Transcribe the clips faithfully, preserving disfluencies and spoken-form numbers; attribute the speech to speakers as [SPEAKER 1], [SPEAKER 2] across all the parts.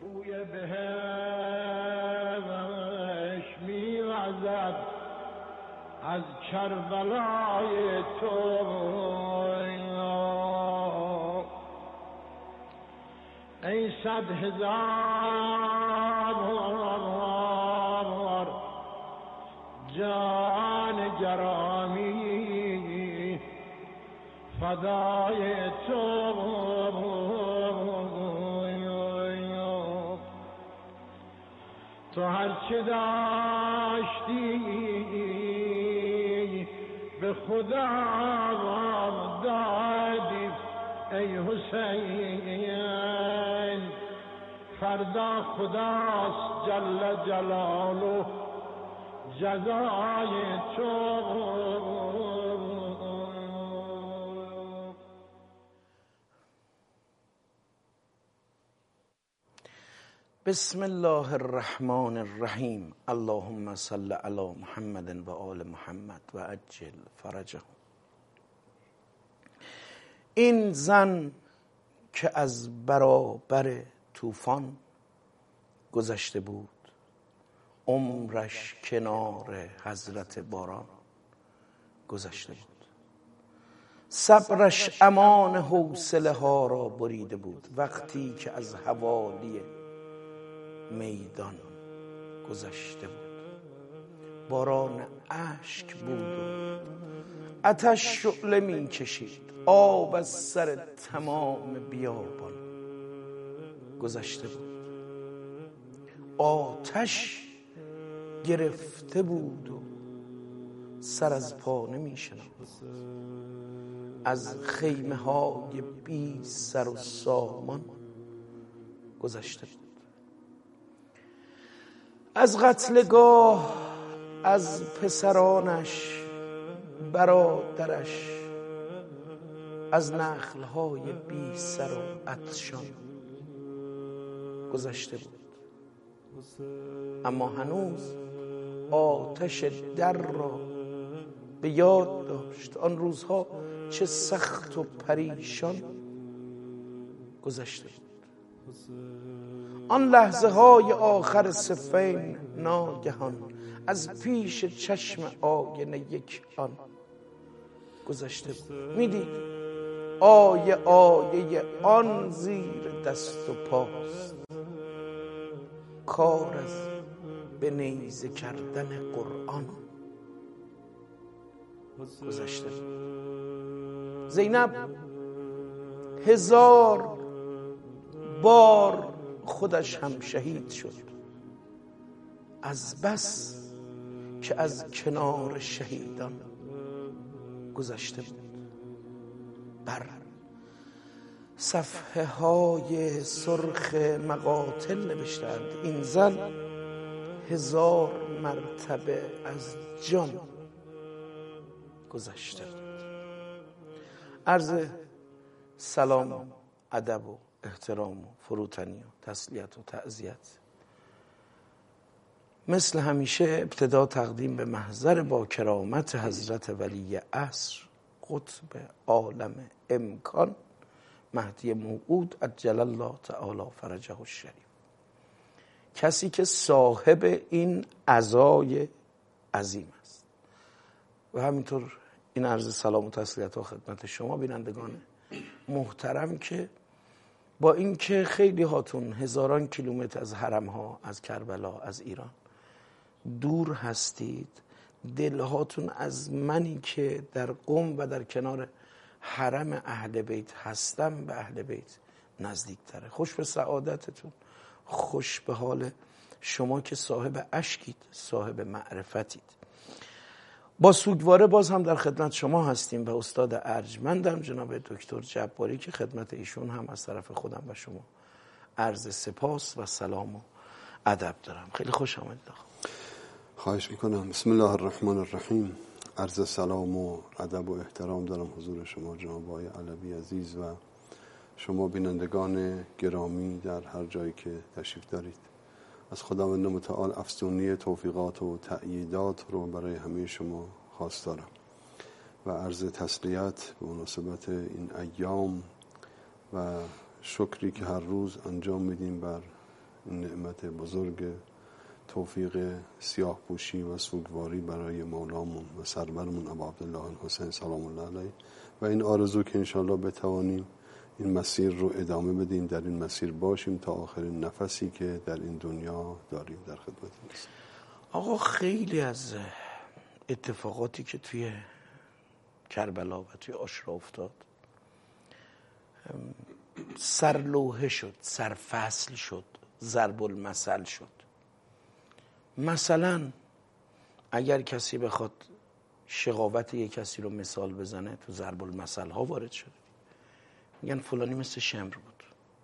[SPEAKER 1] بوی بهش میوزد از کربلای تو، ای صد هزار جان گرامی فدای تو. تو هرچه داشتی به خدا دادی ای حسین، فردا خداست جل جلاله جزای تو.
[SPEAKER 2] بسم الله الرحمن الرحیم. اللهم صل علی محمد و آل محمد و عجل فرجهم. این زن که از برابر طوفان گذشته بود، عمرش کنار حضرت باران گذشته بود، صبرش امان حوصله ها را بریده بود وقتی که از حوالی میدان گذشته بود. باران اشک بود و آتش شعله می کشید، آب از سر تمام بیابان گذشته بود. آتش گرفته بود و سر از پا نمی شناخت، از خیمه های بی سر و سامان گذشته بود. از قتلگاه از پسرانش برادرش، از نخلهای بی سر و عطشان گذشته بود. اما هنوز آتش در را به یاد داشت. آن روزها چه سخت و پریشان گذشته بود. آن لحظه های آخر صفین ناگهان از پیش چشم آینه یک آن گذشته بود. میدید آیه آیه آن زیر دست و پاست، کار از به نیزه کردن قرآن گذشته بود. زینب هزار بار خودش هم شهید شد، از بس که از کنار شهیدان گذشته بود. بر صفحه های سرخ مقاتل نوشتند این زن هزار مرتبه از جان گذشته بود. عرض سلام و ادب و احترام و فروتنی و تسلیت و تعزیت. مثل همیشه ابتدا تقدیم به محضر با کرامت حضرت ولی عصر قطب عالم امکان مهدی موعود عجل الله تعالی فرجه الشریف، کسی که صاحب این عزای عظیم است. و همینطور این عرض سلام و تسلیت ها خدمت شما بینندگان محترم که با اینکه خیلی هاتون هزاران کیلومتر از حرم ها، از کربلا، از ایران دور هستید، دلهاتون از منی که در قم و در کنار حرم اهل بیت هستم به اهل بیت نزدیک تره. خوش به سعادتتون، خوش به حال شما که صاحب اشکید، صاحب معرفتید. با سوگواره باز هم در خدمت شما هستیم و استاد ارجمندم جناب دکتر جباری که خدمت ایشون هم از طرف خودم و شما عرض سپاس و سلام و ادب دارم. خیلی خوش آمدید.
[SPEAKER 3] خواهش میکنم. بسم الله الرحمن الرحیم. عرض سلام و ادب و احترام دارم حضور شما جناب آقای علوی عزیز و شما بینندگان گرامی در هر جایی که تشریف دارید. از خداوند متعال افزونی توفیقات و تأییدات رو برای همه شما خواست دارم و عرض تسلیت به مناسبت این ایام و شکری که هر روز انجام میدیم بر این نعمت بزرگ توفیق سیاه پوشی و سوگواری برای مولامون و سرورمون ابا عبدالله الحسین سلام الله علیه و این آرزو که انشاءالله بتوانیم این مسیر رو ادامه بدیم، در این مسیر باشیم تا آخرین نفسی که در این دنیا داریم. در خدمت هستیم.
[SPEAKER 2] آقا خیلی از اتفاقاتی که توی کربلا و توی عاشورا افتاد سرلوحه شد، سرفصل شد، ضرب المثل شد. مثلا اگر کسی بخواد شقاوت یک کسی رو مثال بزنه تو ضرب المثل ها وارد شده، میگن فلانی مثل شمر بود.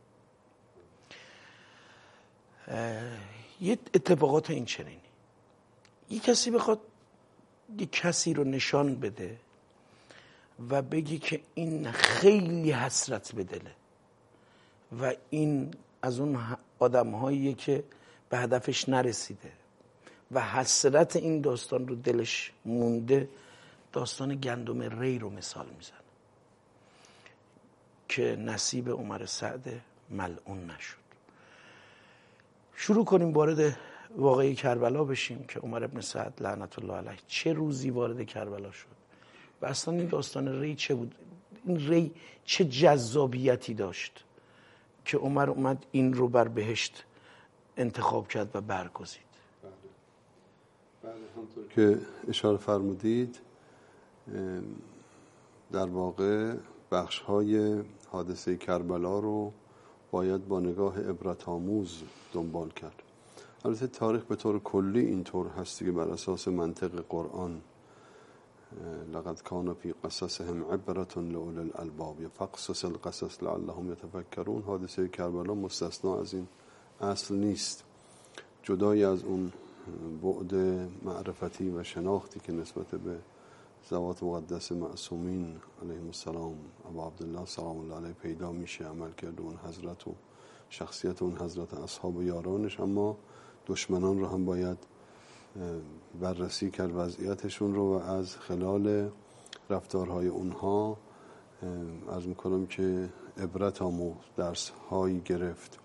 [SPEAKER 2] یه اتفاقات این چنینی، یک کسی بخواد یک کسی رو نشان بده و بگی که این خیلی حسرت به دله و این از اون آدم هاییه که به هدفش نرسیده و حسرت این داستان رو دلش مونده، داستان گندم ری رو مثال میزنه که نصیب عمر سعد ملعون نشد. شروع کنیم وارد واقعی کربلا بشیم که عمر ابن سعد لعنت الله علیه چه روزی وارد کربلا شد و اصلا این داستان ری چه بود، این ری چه جذابیتی داشت که عمر اومد این رو بر بهشت انتخاب کرد و برگزید.
[SPEAKER 3] بله همطور که اشاره فرمودید در واقع بخش های حادثه کربلا رو باید با نگاه عبرت آموز دنبال کرد. البته تاریخ به طور کلی اینطور هستی که بر اساس منطق قرآن لقد کان فی قصصهم عبرة لأولی الالباب فاقصص القصص لعلهم یتفکرون. حادثه کربلا مستثنا از این اصل نیست، جدای از اون بعد معرفتی و شناختی که نسبت به ذوات مقدس معصومین علیهم السلام ابا عبدالله سلام الله علیه پیدا میشه، عمل کرد اون حضرت و شخصیت اون حضرت اصحاب و یارانش، اما دشمنان رو هم باید بررسی کرد وضعیتشون رو و از خلال رفتارهای اونها عرض میکنم که عبرت آموز درس هایی گرفت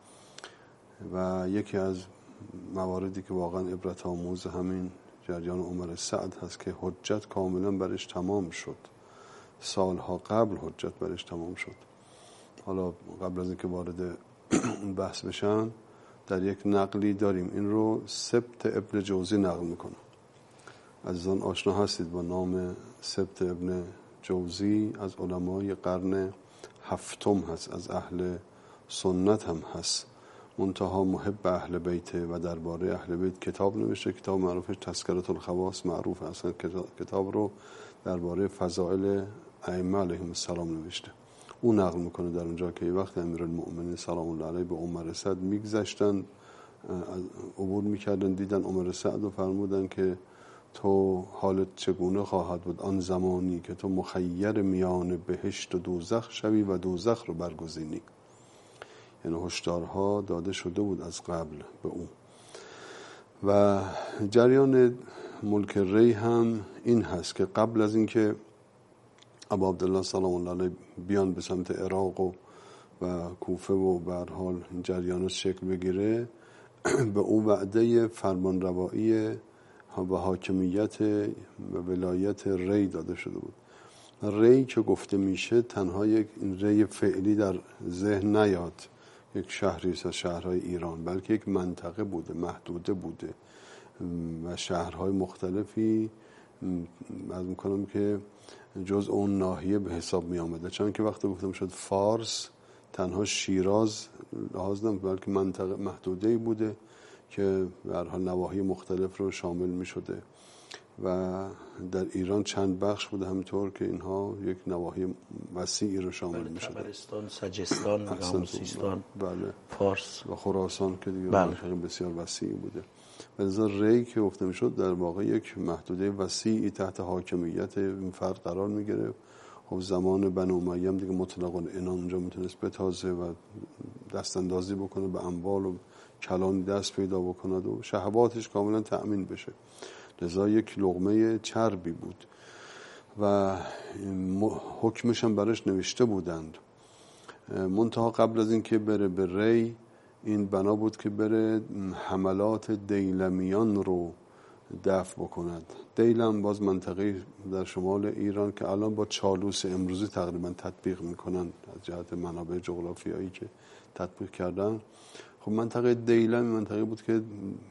[SPEAKER 3] و یکی از مواردی که واقعا عبرت آموز همین جریان عمر سعد هست که حجت کاملا برش تمام شد، سالها قبل حجت برش تمام شد. حالا قبل از اینکه وارد اون بحث بشن در یک نقلی داریم، این رو سبت ابن جوزی نقل میکنه. عزیزان آشنا هستید با نام سبت ابن جوزی، از علمای قرن هفتم هست، از اهل سنت هم هست، منتها محب اهل بیته و درباره اهل بیت کتاب نوشته. کتاب معروفش تذکرة الخواص معروف، اصلا کتاب رو درباره فضائل ائمه علیهم السلام نوشته. اون نقل میکنه در اونجا که وقت امیرالمؤمنین سلام الله علیه به عمر سعد میگذشتن، عبور میکردن، دیدن عمر سعد و فرمودن که تو حالت چگونه خواهد بود آن زمانی که تو مخیر میان بهشت و دوزخ شوی و دوزخ رو برگزینی. یعنی هشدارها داده شده بود از قبل به اون. و جریان ملک ری هم این هست که قبل از اینکه ابا عبدالله سلام الله علیه بیان به سمت عراق و, و کوفه و به هر حال جریان شکل بگیره، به اون وعده فرمانروایی و حاکمیت و ولایت ری داده شده بود. ری که گفته میشه تنها یک ری فعلی در ذهن نیاد یک شهری از شهرهای ایران، بلکه یک منطقه بوده، محدوده بوده و شهرهای مختلفی از میکنم که جز اون ناحیه به حساب می آمده. چون که وقتی گفتم شد فارس تنها شیراز لحاظ نمید، بلکه منطقه محدوده‌ای بوده که به هر حال نواحی مختلف رو شامل می شده و در ایران چند بخش بوده، همینطور که اینها یک نواحی وسیعی رو شامل می شده.
[SPEAKER 2] تبرستان، سجستان، سیستان،
[SPEAKER 3] بله،
[SPEAKER 2] فارس
[SPEAKER 3] و خراسان که دیگه
[SPEAKER 2] بله.
[SPEAKER 3] بسیار وسیعی بوده. لذا ری که گفته می شد در واقع یک محدوده وسیعی تحت حاکمیت این فرد قرار می گرفت. خب زمان بنو امیه دیگه مطلق العنان اونجا میتونست بتازه و دست اندازی بکنه به اموال و کلان دست پیدا بکند و شهواتش کاملا تأمین بشه. لذا یک لقمه چربی بود و حکمش هم برش نوشته بودند. منتها قبل از این که بره به ری این بنا بود که بره حملات دیلمیان رو دفع بکند. دیلم باز منطقه در شمال ایران که الان با چالوس امروزی تقریبا تطبیق میکنن از جهت منابع جغرافیایی که تطبیق کردن. خب منطقه دیلم منطقه بود که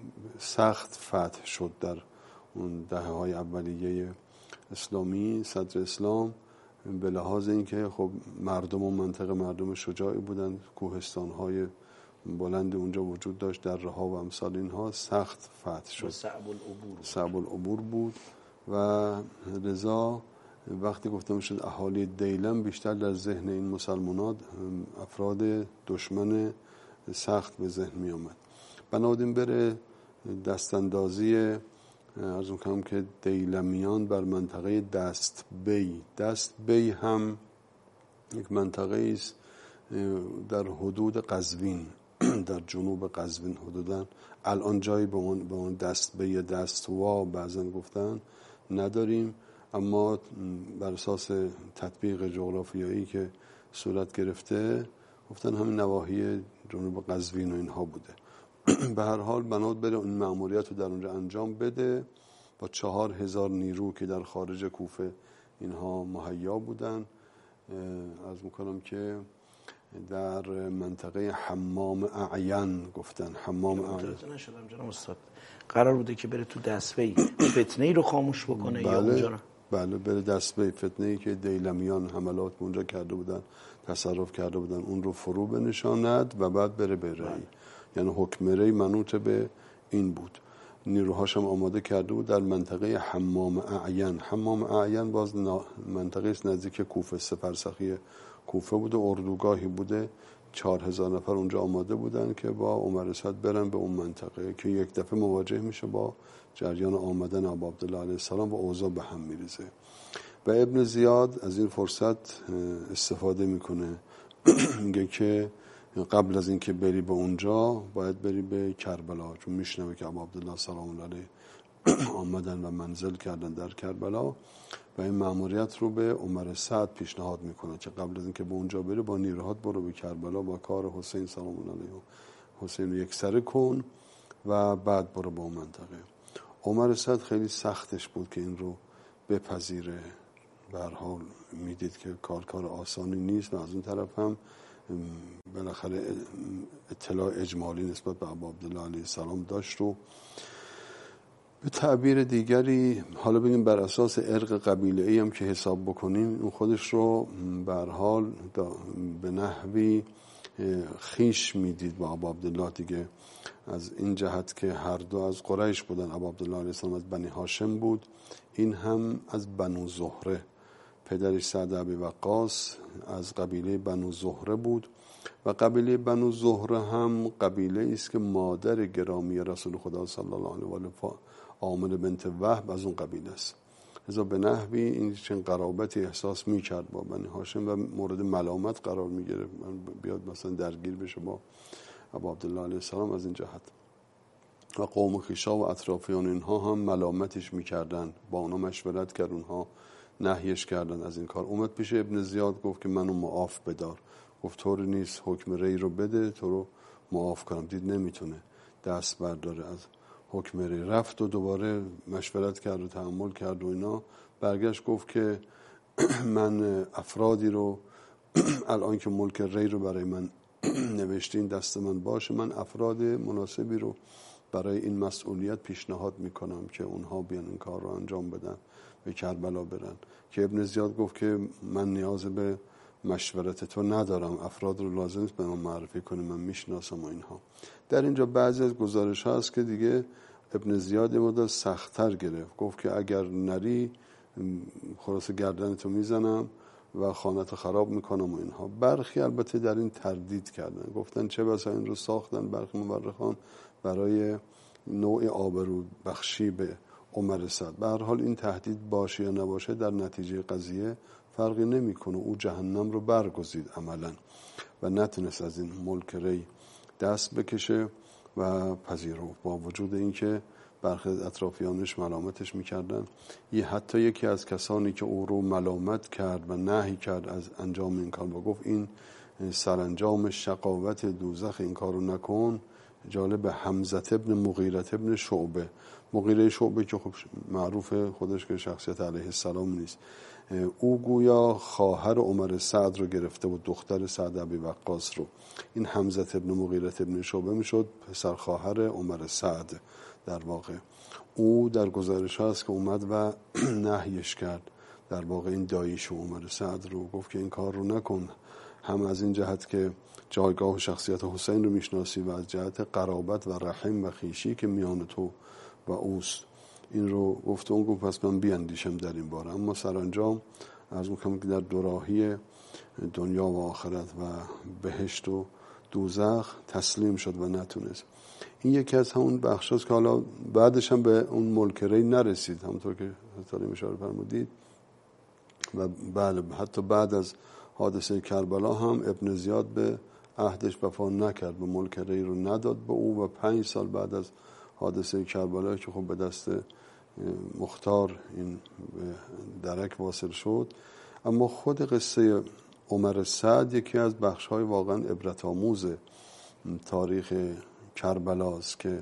[SPEAKER 3] سخت فتح شد در اون دهه های اولیه اسلامی صدر اسلام، به لحاظ اینکه خب مردم و منطقه مردم شجاعی بودن، کوهستان های بلند اونجا وجود داشت، در رها و امثال اینها، سخت فتح شد،
[SPEAKER 2] صعب العبور
[SPEAKER 3] صعب العبور بود و لذا وقتی گفتم شد اهالی دیلم، بیشتر در ذهن این مسلمانات افراد دشمن سخت به ذهن می آمد. بنابراین بره دستاندازی عرض میکنم که دیلمیان بر منطقه دست بی. دست بی هم یک منطقه است در حدود قزوین، در جنوب قزوین حدوداً. الان جایی به اون به اون دست بی یا دست وا بعضا گفتن نداریم، اما بر اساس تطبیق جغرافیایی که صورت گرفته گفتن همین نواحی جنوب قزوین و اینها بوده. به هر حال بنات بره این مأموریت رو در اونجا انجام بده با چهار هزار نیرو که در خارج کوفه اینها مهیا بودن. از میکنم که در منطقه حمام اعین گفتن. حمام اعین
[SPEAKER 2] نشدم جناب استاد، قرار بوده که بره تو دستبی فتنه ای رو خاموش بکنه.
[SPEAKER 3] بله،
[SPEAKER 2] یا اونجا رو
[SPEAKER 3] بله بره دستبی، فتنه ای که دیلمیان حملات اونجا کرده بودن، تصرف کرده بودن، اون رو فرو بنشاند و بعد بره به ری. یعنی حکم ری منوط به این بود. نیروهاش هم آماده کرده بود در منطقه حمام اعین. حمام اعین باز منطقه است نزدیک کوفه، سه فرسخی کوفه بوده، اردوگاهی بوده، چهار هزار نفر اونجا آماده بودن که با عمر اسد برن به اون منطقه که یک دفعه مواجه میشه با جریان آمدن ابا عبدالله علیه السلام و اوضاع به هم میریزه. و ابن زیاد از این فرصت استفاده میکنه، میگه که قبل از اینکه بری به اونجا باید بری به کربلا، چون میشنوه که ابا عبدالله سلام الله علیه آمدن و منزل کردن در کربلا و این مأموریت رو به عمر سعد پیشنهاد میکنه که قبل از اینکه به اونجا بری با نیروهات برو به کربلا با کار حسین سلام الله علیه، حسین رو یک سره کن و بعد برو به اون منطقه. عمر سعد خیلی سختش بود که این رو بپذیره. به هر حال میدید که کار کار آسانی نیست و از اون طرف هم بالاخره اطلاع اجمالی نسبت به ابا عبدالله علیه السلام داشت و به تعبیر دیگری حالا بگیم بر اساس ارق قبیله‌ای هم که حساب بکنیم اون خودش رو به هر حال به نحوی خیش میدید با ابا عبدالله دیگه، از این جهت که هر دو از قریش بودن. ابا عبدالله علیه السلام از بنی هاشم بود، این هم از بنو زهره. پدرش سعد ابی وقاص از قبیله بنو زهره بود و قبیله بنو زهره هم قبیله است که مادر گرامی رسول خدا صلی الله علیه و آله آمنه بنت وهب از اون قبیله است. لذا به نحوی این چنین قرابتی احساس میکرد با بنی هاشم و مورد ملامت قرار میگرفت، بیاد مثلا درگیر بشه با ابا عبدالله علیه السلام از این جهت. و قوم خویشا و اطرافیان اینها هم ملامتش میکردن، با اونا مشورت کرد، اونها نهیش کردن از این کار. اومد پیش ابن زیاد گفت که منو معاف بدار. گفت طور نیست، حکم ری رو بده تو رو معاف کنم. دید نمیتونه دست برداره از حکم ری. رفت و دوباره مشورت کرد و تحمل کرد و اینا. برگشت گفت که من افرادی رو الان که ملک ری رو برای من نوشتین دست من باشه، من افراد مناسبی رو برای این مسئولیت پیشنهاد میکنم که اونها بیان این کار رو انجام بدن، به کربلا برن. که ابن زیاد گفت که من نیاز به مشورت تو ندارم، افراد رو لازم است به من معرفی کنی، من میشناسم و اینها. در اینجا بعضی از گزارش ها هست که دیگه ابن زیاد مدت سخت‌تر گرفت، گفت که اگر نری خلاص گردنتو میزنم و خانه‌تو خراب میکنم و اینها. برخی البته در این تردید کردن، گفتن چه بسا این رو ساختن برخی مورخان برای نوع آبرو بخشی به عمر سعد. به هر حال این تهدید باشه یا نباشه در نتیجه قضیه فرقی نمیکنه. او جهنم رو برگزید عملا و نتونست از این ملک ری دست بکشه و پذیرفت، با وجود اینکه برخی اطرافیانش ملامتش میکردن. یه حتی یکی از کسانی که او رو ملامت کرد و نهی کرد از انجام این کار و گفت این سرانجام شقاوت دوزخ این کارو نکن. جالب، حمزه ابن مغیره ابن شعبه، مغیره شعبه که خب معروف خودش که شخصیت علیه السلام نیست، او گویا خواهر عمر سعد رو گرفته بود، دختر سعد ابی وقاص رو. این حمزه ابن مغیره ابن شعبه میشد پسر خواهر عمر سعد در واقع. او در گزارش هست که اومد و نهیش کرد، در واقع این داییش عمر سعد رو گفت که این کار رو نکن، هم از این جهت که جایگاه و شخصیت حسین رو میشناسی و از جهت قرابت و رحم و خیشی که میان تو و اوست. این رو گفت، اون گفت پس من بیاندیشم در این باره. اما سرانجام از میکنم که در دوراهی دنیا و آخرت و بهشت و دوزخ تسلیم شد و نتونست. این یکی از همون بخش هست که حالا بعدش هم به اون ملک ری نرسید، همونطور که حضرت اشاره فرمودید. و بله، حتی بعد از حادثه کربلا هم ابن زیاد به عهدش وفا نکرد، به ملک ری رو نداد به او. و پنج سال بعد از حادثه کربلا که خب به دست مختار این درک واصل شد. اما خود قصه عمر سعد یکی از بخش‌های واقعا عبرت آموز تاریخ کربلاست که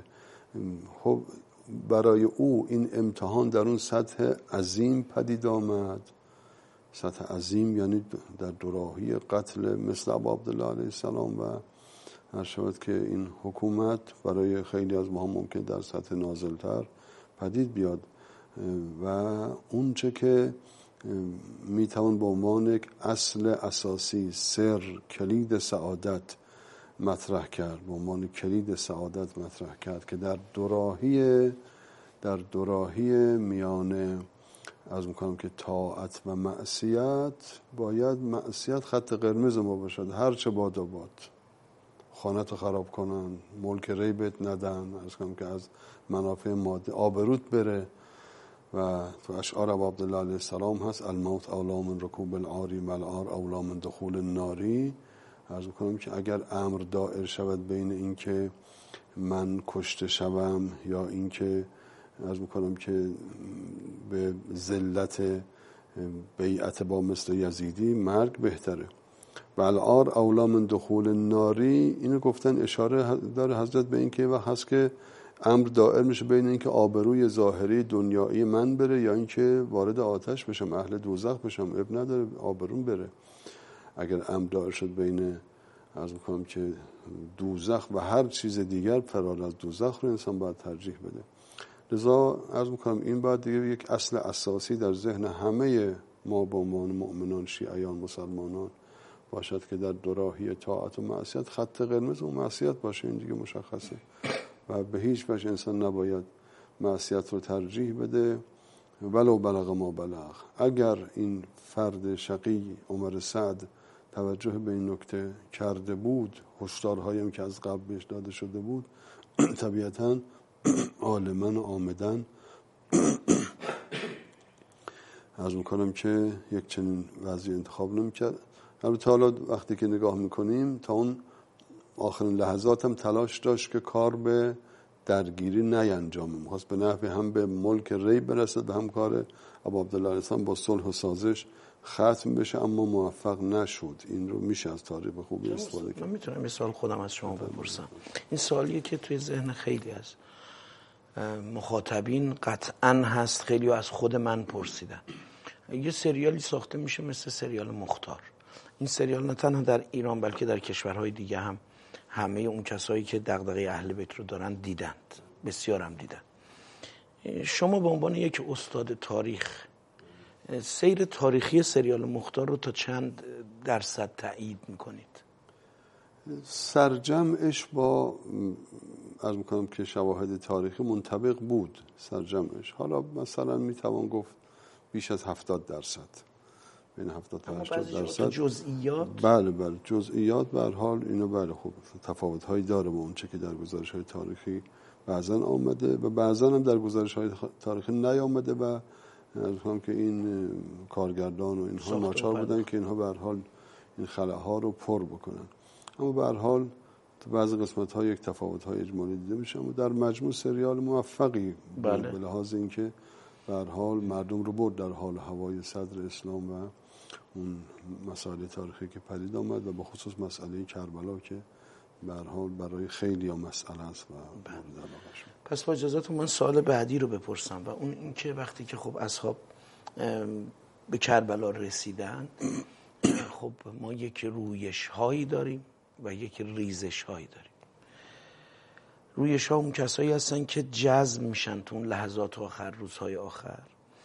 [SPEAKER 3] خب برای او این امتحان در اون سطح عظیم پدید آمد. سطح عظیم یعنی در دوراهی قتل مثل ابا عبدالله علیه السلام، و هر شود که این حکومت برای خیلی از ما ممکن در سطح نازلتر پدید بیاد. و اون چه که میتوان به عنوان یک اصل اساسی، سر، کلید سعادت مطرح کرد، به عنوان کلید سعادت مطرح کرد که در دوراهی در دوراهی میان از میکنم که طاعت و معصیت، باید معصیت خط قرمز ما باشد. هر چه باد و باد، خانت خراب کنن، ملک ری بهت ندن، از کنم که از منافع مادی آبروت بره. و تو اشعار ابو عبدالله علیه السلام هست الموت اولا من رکوب العاری والعار اولا من دخول الناری. عرض میکنم که اگر امر دائر شود بین این که من کشته شوم یا این که عرض میکنم که به ذلت بیعت با مثل یزیدی، مرگ بهتره. والعار اولا من دخول الناری، اینو گفتن اشاره داره حضرت به این که وقت هست که امر دائر میشه بین این که آبروی ظاهری دنیایی من بره یا این که وارد آتش بشم، اهل دوزخ بشم، اب نداره آبروم بره. اگر امر دائر شد بین عرض میکنم که دوزخ و هر چیز دیگر، فرار از دوزخ رو انسان باید ترجیح بده. لذا عرض میکنم این باید دیگه یک اصل اساسی در ذهن همه ما به عنوان مؤمنان، شیعیان، مسلمانان باشد که در دوراهی طاعت و معصیت خط قرمز و معصیت باشه. این دیگه مشخصه و به هیچ وجه انسان نباید معصیت رو ترجیح بده ولو بلغ ما بلغ. اگر این فرد شقی عمر سعد توجه به این نکته کرده بود، هشدارهایی هم که از قبل بهش داده شده بود، طبیعتاً عالماً و عامداً عرض میکنم که یک چنین وضعی انتخاب نمیکرد. البته حالا وقتی که نگاه میکنیم تا اون آخرین لحظات هم تلاش داشت که کار به درگیری نینجامه، میخواست به نحوی هم به ملک ری برسد و هم کار ابو عبدالله علیه السلام با صلح و سازش ختم بشه، اما موفق نشد. این رو میشه از تاریخ خوبی استفاده کرد.
[SPEAKER 2] من میتونم یه سوال خودم از شما بپرسم؟ این سوالیه که توی ذهن خیلی از مخاطبین قطعاً هست، خیلی از خود من پرسیدن. یه سریالی ساخته میشه مثل سریال مختار. این سریال نه تنها در ایران بلکه در کشورهای دیگه هم همه اون کسایی که دغدغه اهل بیت رو دارن دیدند، بسیار هم دیدن. شما به عنوان یک استاد تاریخ سیر تاریخی سریال مختار رو تا چند درصد تایید میکنید؟
[SPEAKER 3] سرجمعش با عرض میکنم که شواهد تاریخی منطبق بود سرجمعش. حالا مثلا میتوان گفت بیش از هفتاد درصد، بین هفتاد تا هشتاد درصد.
[SPEAKER 2] جزئیات؟
[SPEAKER 3] بله بله جزئیات به هر حال اینو بله خوب تفاوت هایی داره با اون چه که در گزارش های تاریخی بعضا آمده و بعضا هم در گزارش های تاریخی نیامده و هم که این کارگردان و اینها ناچار بودن که اینها به هر حال این خلاها رو پر بکنن. اما به هر حال تو بعضی قسمت ها یک تفاوت های اجمالی دیده میشه، اما در مجموع سریال موفقی
[SPEAKER 2] بله.
[SPEAKER 3] به لحاظ اینکه به هر حال مردم رو برد در حال هوای صدر اسلام و اون مسائل تاریخی که پدید آمد و به خصوص مسئله کربلا که به هر حال برای خیلی ها مسئله است و مورد علاقه‌شون.
[SPEAKER 2] پس با اجازهتون من سوال بعدی رو بپرسم و اون این که وقتی که خب اصحاب به کربلا رسیدن، خب ما یک رویش هایی داریم و یک ریزش هایی داریم. رویش ها اون کسایی هستن که جذب میشن تو اون لحظات آخر، روزهای آخر.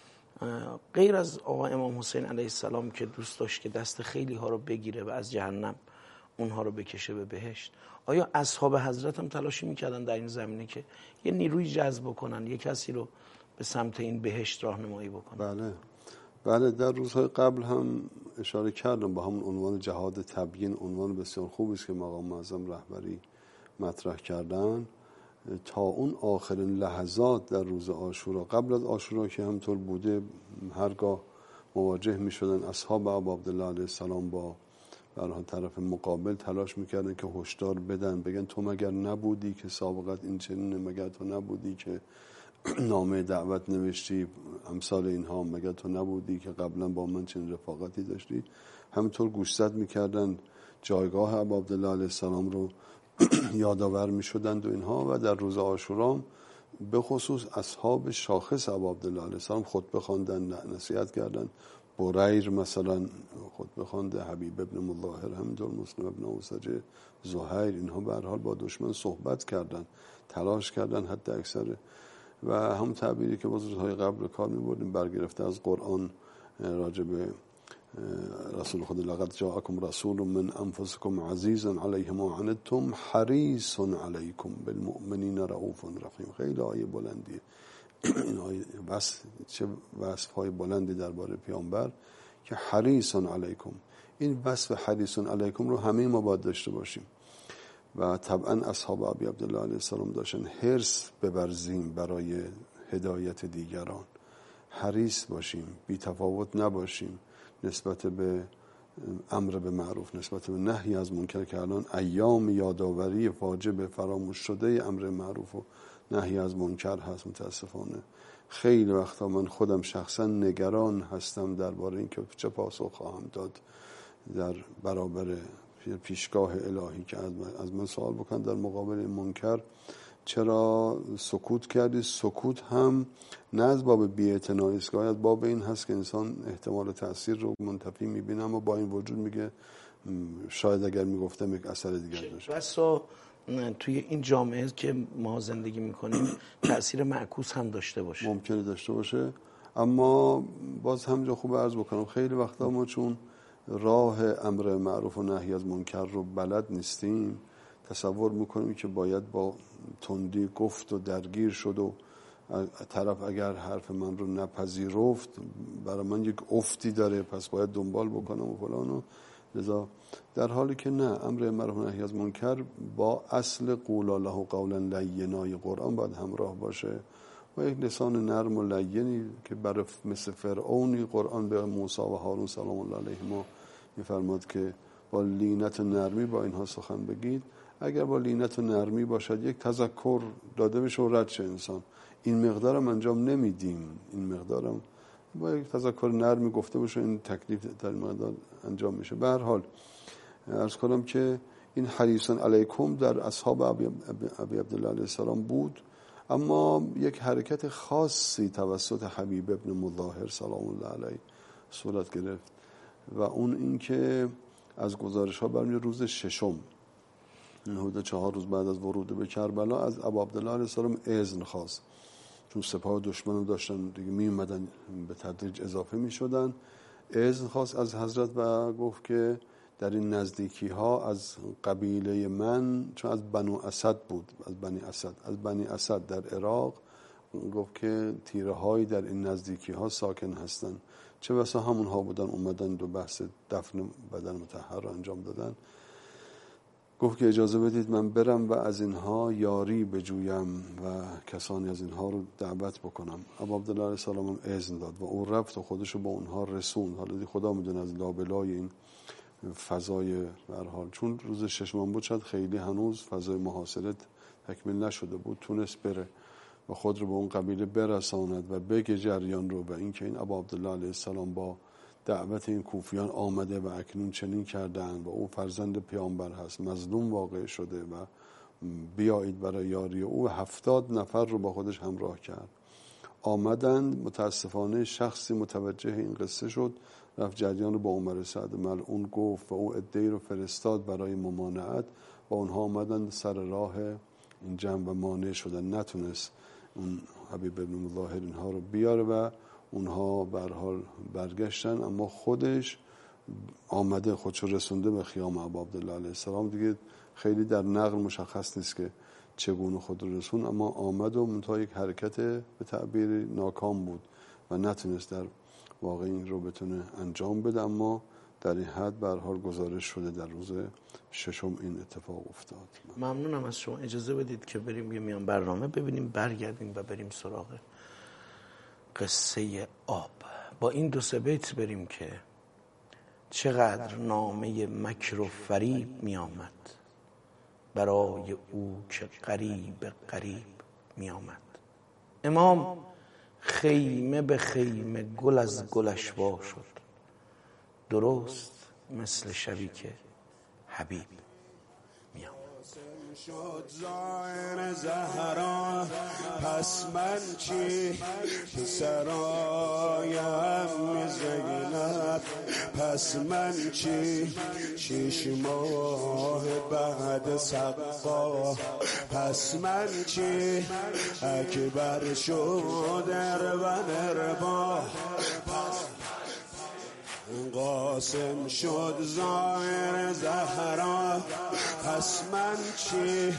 [SPEAKER 2] غیر از آقا امام حسین علیه السلام که دوست داشت که دست خیلی ها رو بگیره و از جهنم اونها رو بکشه به بهشت، آیا اصحاب حضرت هم تلاشی میکردن در این زمینه که یه نیروی جذب بکنن، یه کسی رو به سمت این بهشت راهنمایی بکنن؟
[SPEAKER 3] بله بله، در روزهای قبل هم اشاره کردم با همون عنوان جهاد تبیین، عنوان بسیار خوبی است که مقام معظم رهبری مطرح کردن. تا اون آخرین لحظات در روز عاشورا، قبل از عاشورا که همطور بوده، هرگاه مواجه می شدن اصحاب ابا عبدالله علیه السلام با برای طرف مقابل، تلاش میکردن که هشدار بدن، بگن تو مگر نبودی که سابقت این چنینه، مگر تو نبودی که نامه دعوت نوشتی، امثال اینها، مگر تو نبودی که قبلا با من چنین رفاقتی داشتی. همینطور گوشزد میکردن جایگاه ابا عبدالله علیه السلام رو یادآور میشدند و اینها. و در روز عاشورا به خصوص اصحاب شاخص ابا عبدالله علیه السلام خطبه خواندن، نصیحت کردن. بریر مثلا خطبه خوانده، حبیب ابن مظاهر همینطور، مسلم ابن اوسجه، زهیر، اینها به هر حال با دشمن صحبت کردن، تلاش کردن حتی اکثر. و هم تعبیری که باز روزهای قبل کار می‌بردیم برگرفته از قرآن راجع به رسول خدا، لقد جاءکم رسول من انفسکم عزیز علیه ما عنتم حریص علیکم بالمؤمنین رؤوف رحیم. خیلی آیه بلندیه این آیه، بس چه وصف های بلندی درباره پیامبر که حریص علیکم. این وصف حریص علیکم رو همه ما باید داشته باشیم و طبعا اصحاب ابی عبدالله علیه السلام داشتن حرص ببرزیم برای هدایت دیگران، حریص باشیم، بی تفاوت نباشیم نسبت به امر به معروف، نسبت به نهی از منکر، که الان ایام یادآوری واجب فراموش شده امر معروف و نهی از منکر هست. متاسفانه خیلی وقتا من خودم شخصا نگران هستم درباره این که چه پاسخ خواهم داد در برابر پیشگاه الهی که از من سوال بکن در مقابل این منکر چرا سکوت کردی؟ سکوت هم نه از باب بی‌اعتنایی است، از باب این هست که انسان احتمال تأثیر رو منتفی می‌بینه، اما با این وجود میگه شاید اگر میگفتم یک اثر دیگر داشت.
[SPEAKER 2] بسا توی این جامعه که ما زندگی میکنیم تأثیر معکوس هم داشته باشه،
[SPEAKER 3] ممکنه داشته باشه. اما باز همینجا خوب عرض بکنم خیلی وقتا ما چون راه امر معروف و نهی از منکر رو بلد نیستیم، تصور میکنیم که باید با تندی گفت و درگیر شد و طرف اگر حرف من رو نپذیرفت برای من یک افتی داره پس باید دنبال بکنم و فلان و لذا، در حالی که نه، امر معروف و نهی از منکر با اصل قول الله قولا لینا قرآن باید همراه باشه و یک لسان نرم و لینی که برای مثل فرعونی قرآن به موسی و هارون سلام الله علیهما میفرماد که با لینت و نرمی با اینها سخن بگید. اگر با لینت و نرمی باشد یک تذکر داده بشه و رد شه انسان، این مقدارم انجام نمیدیم، این مقدارم با یک تذکر نرمی گفته بشه این تکلیف در مقدار انجام میشه. به هر حال عرض کنم که این حریصان علیکم در اصحاب ابی عبدالله علیه السلام بود، اما یک حرکت خاصی توسط حبیب ابن مظاهر سلام الله علیه صورت گرفت و اون این که از گزارش ها برمیاد روز ششم، حدود چهار روز بعد از ورود به کربلا، از ابا عبدالله علیه السلام اذن خواست، چون سپاه دشمن رو داشتن دیگه می اومدن به تدریج اضافه می شدن. اذن خواست از حضرت و گفت که در این نزدیکی ها از قبیله من، چون از بنو اسد بود، از بنی اسد از بنی اسد در عراق، گفت که تیره هایی در این نزدیکی ها ساکن هستن، چه بسا همون ها بودن اومدن دو بحث دفن بدن مطهر رو انجام دادن. گفت که اجازه بدید من برم و از اینها یاری بجویم و کسانی از اینها رو دعوت بکنم. ابا عبدالله علیه السلام هم اذن داد و او رفت و خودشو با اونها رسوند. حالا دی خدا میدونه از لابلای این فضای به هر حال، چون روز ششم بود شاید خیلی هنوز فضای محاصره تکمیل نشده بود، تونست بره و خود رو به اون قبیله برساند و بگه جریان رو و اینکه این ابا عبدالله علیه السلام با دعوت این کوفیان آمده و اکنون چنین کردند و او فرزند پیامبر هست، مظلوم واقع شده و بیایید برای یاری او. هفتاد نفر رو با خودش همراه کرد. آمدند، متاسفانه شخصی متوجه این قصه شد، رفت جریان رو با عمر سعد ملعون گفت و او عده‌ای رو فرستاد برای ممانعت و اونها آمدند سر راه این جمع و مانع شدن. نتونست اون حبیب بن ظاهر اینها رو بیاره و اونها به هر حال برگشتن، اما خودش آمده خودشو رسونده به خیام ابا عبدالله علیه السلام. دیگه خیلی در نقل مشخص نیست که چگونه خود رو رسون، اما آمد و منتها یک حرکت به تعبیر ناکام بود و نتونست در واقع این رو بتونه انجام بده، اما در این حد به هر حال گزارش شده در روز ششم این اتفاق افتاد.
[SPEAKER 2] ممنونم از شما. اجازه بدید که بریم یه میان برنامه ببینیم، برگردیم و بریم سراغ قصه آب. با این دو سه بیت بریم که چقدر نامه مکر و فریب می آمد برای او که قریب قریب می آمد. امام خیمه به خیمه گل از گلش وا شد، درست مثل شبی که حبیب می آمد.
[SPEAKER 4] شد ظاهر زهرا پس من چی، پسرایم زینب پس من چی، شش ماه بعد سقا پس من چی، اکبر شد اربن اربا قاسم شد ظاهر زهرا پس من چی،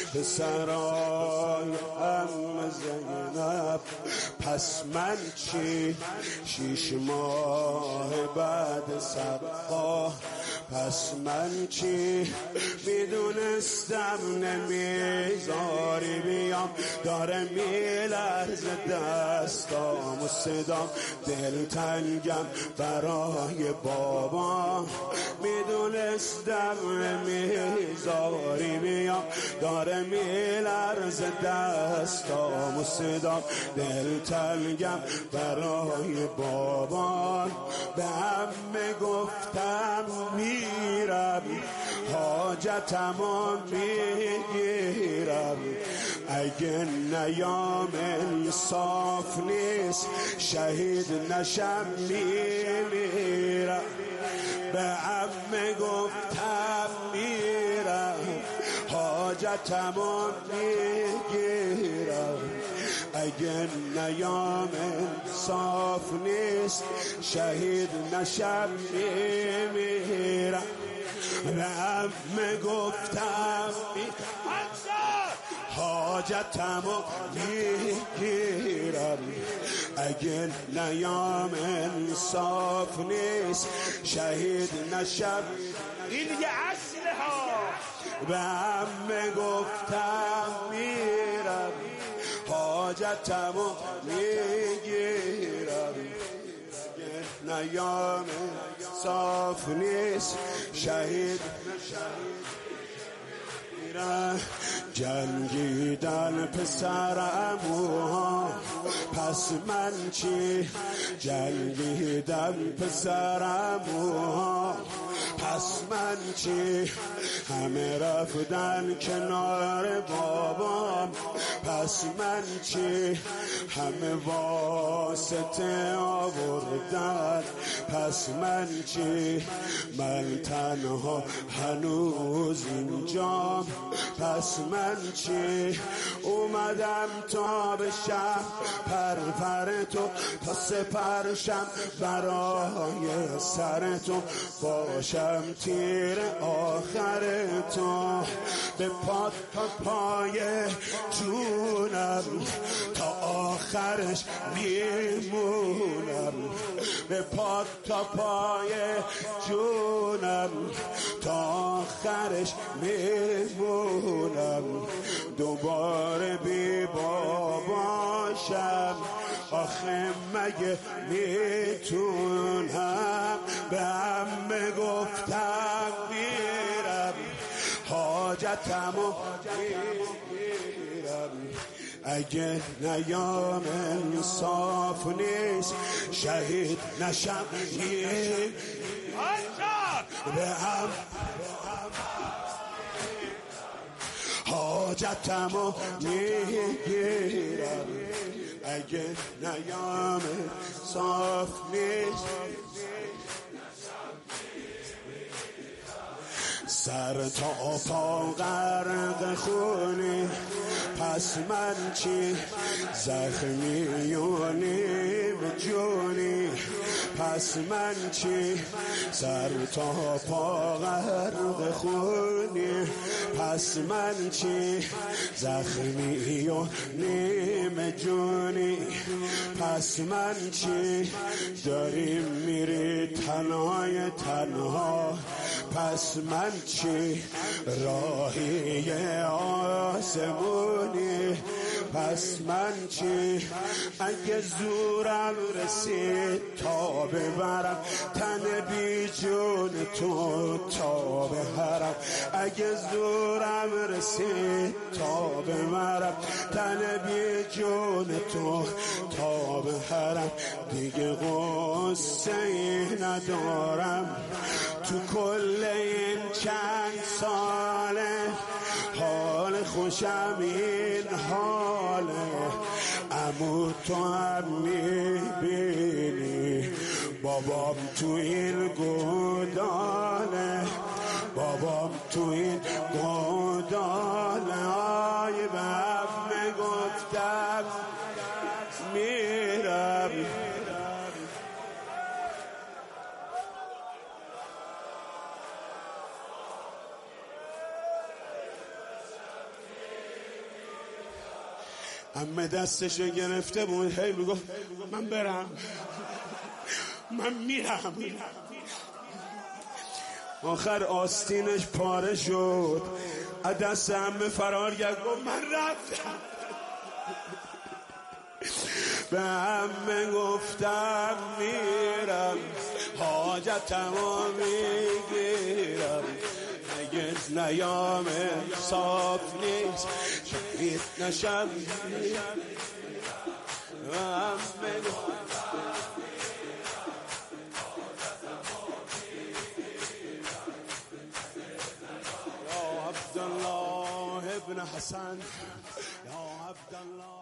[SPEAKER 4] پسرای ام زینب پس من چی، شش ماه بعد سقا پس من چی، میدونستم نمیذاری بیام، داره میلرز دستام و صدام، دلتنگم برای بابا، میدونستم نمیذاری بیام، داره میلرز دستام و صدام، دلتنگم برای بابا. به همه گفتم میرم حاجتمو میگیرم، اگه نیام انصاف نیست شهید نشم میمیرم. به همه گفتم میرم حاجتمو میگیرم، اگه نیام انصاف نیست شهید نشم میمیرم. به همه گفتم حاجتمو میگیرم، اگه نیام انصاف نیست شهید نشم. این یه اصل ها. به همه گفتم میرم حاجتمو میگیرم، نیام صاف نیست شهید میرم. جنگیدن پسرموها پس من چی، جنگیدن پسرموها پس من چی، همه رفتن کنار بابام پس من چی، همه واسطه آوردن پس من چی، من تنها هنوز اینجام پس من چی، اومدم تا بشم پرپر تو، تا سپرشم برای سر تو، باشم تیر آخر تو، به پات تا پای جونم تا آخرش میمونم، به پات تا پای جونم تا آخرش میمونم. دوباره بی باباشم آخه مگه میتونم، به همه گفتم میرم حاجتمو میگیرم، اگه نیام انصاف نیست شهید نشم به هم حاجتمو میگیرم اگه نیام انصاف نیست سر تا پا غرق خونی پس من چی زخمیونی به جونی پس من چی سر تا پا غرق خونی پس من چی زخمیونی به جونی پس من چی داریم میری تنهای تنها پس من چی راهی آسمونی پس من چی اگه زورم رسید تا ببرم تن بی جون تو تا بهرم اگه زورم رسید تا ببرم تن بی جون تو تا بهرم دیگه غصه ای ندارم تو کل این چند ساله حال خوشم این حاله عمو تو هم میبینی بابام تو این گوداله بابام تو این گوداله آی به هم میگفتم میرم همه دستشو گرفته بود هی میگفت من برم من میرم آخر آستینش پاره شد از دست همه فرار کرد گفت من رفتم به همه گفتم میرم حاجتمو میگیرم اگه نیام صاف نیست شهید نشم و همه یا عبدالله ابن حسن یا عبدالله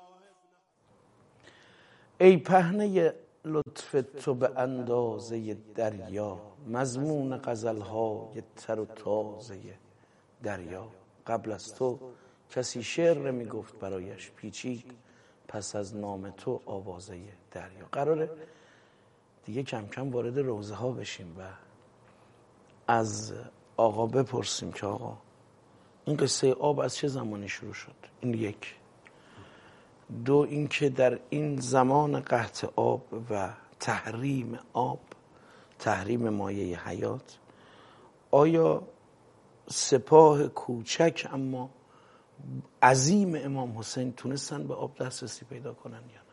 [SPEAKER 2] ای پهنه لطف تو به اندازه دریا مضمون غزلهای تر و تازه دریا قبل از تو کسی شعر نمی گفت برایش پیچید پس از نام تو آوازه دریا. قراره دیگه کم کم وارد روزه ها بشیم و از آقا بپرسیم که آقا این قصه آب از چه زمانی شروع شد؟ این یک. دو اینکه در این زمان قحط آب و تحریم آب، تحریم مایه حیات، آیا سپاه کوچک اما عظیم امام حسین تونستن به آب دسترسی پیدا کنن یا نه؟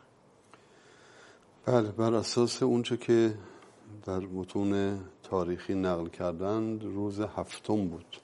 [SPEAKER 3] بله، بر اساس اونچه که در متون تاریخی نقل کردند روز هفتم بود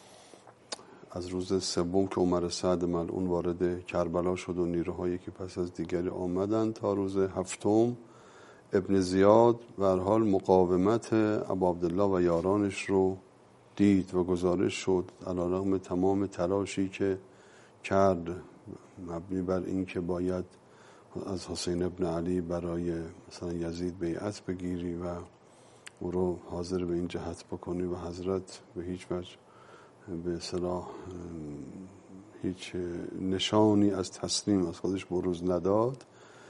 [SPEAKER 3] از روز سوم که عمر سعد ملعون وارد کربلا شد و نیروهایی که پس از دیگری آمدند تا روز هفتم ابن زیاد به هر حال مقاومت ابو عبدالله و یارانش رو دید و گزارش شد علیرغم تمام تلاشی که کرد مبنی بر این که باید از حسین ابن علی برای مثلا یزید بیعت بگیری و او رو حاضر به این جهت بکنی و حضرت به هیچ وجه به اصطلاح هیچ نشانی از تسلیم از خودش بروز نداد.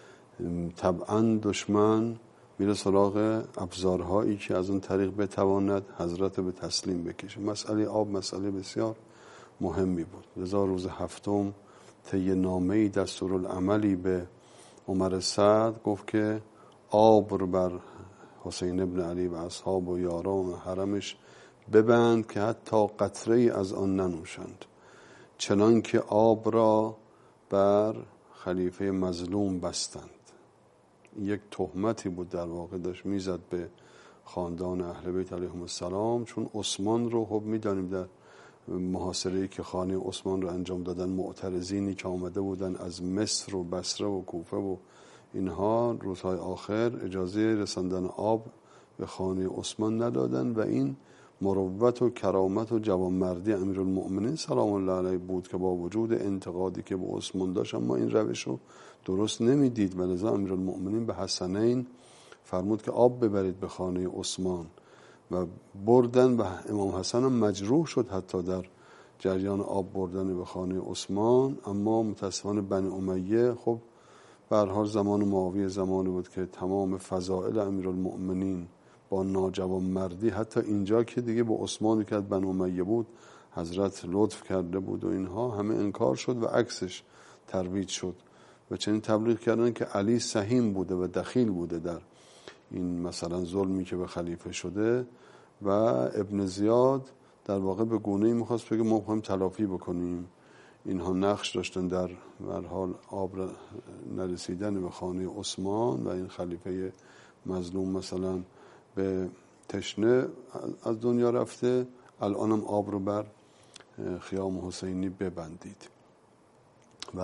[SPEAKER 3] طبعا دشمن میره سراغ ابزارهایی که از اون طریق بتواند حضرت به تسلیم بکشه. مسئله آب مسئله بسیار مهمی بود. لذا روز هفتم طی نامه‌ای دستورالعملی به عمر سعد گفت که آب رو بر حسین ابن علی و اصحاب و یاران و حرمش ببند که حتی قطره از آن ننوشند، چنان که آب را بر خلیفه مظلوم بستند. یک تهمتی بود در واقع داشت میزد به خاندان اهل بیت علیهم السلام، چون عثمان رو خب میدانیم در محاصره‌ای که خانه عثمان رو انجام دادن، معترضینی که آمده بودن از مصر و بصره و کوفه و اینها، روزهای آخر اجازه رساندن آب به خانه عثمان ندادن و این مروت و کرامت و جوانمردی امیرالمؤمنین سلام الله علیه بود که با وجود انتقادی که به عثمان داشت اما این روش رو درست نمیدید و لذا امیرالمؤمنین به حسنین فرمود که آب ببرید به خانه عثمان و بردن و امام حسن هم مجروح شد حتی در جریان آب بردن به خانه عثمان. اما متاسفانه بنی امیه خب به هر حال زمان معاویه زمانی بود که تمام فضائل امیرالمؤمنین با ناجوانمردی، حتی اینجا که دیگه با عثمانی که از بنی امیه بود حضرت لطف کرده بود و اینها، همه انکار شد و عکسش ترویج شد و چنین تبلیغ کردن که علی سهیم بوده و دخیل بوده در این مثلا ظلمی که به خلیفه شده و ابن زیاد در واقع به گونه‌ای می‌خواست بگه ما می‌خوایم تلافی بکنیم. اینها نقش داشتن در هر حال آب نرسیدن به خانه عثمان و این خلیفه مظلوم مثلا به تشنه از دنیا رفته، الانم آب رو بر خیام حسینی ببندید. و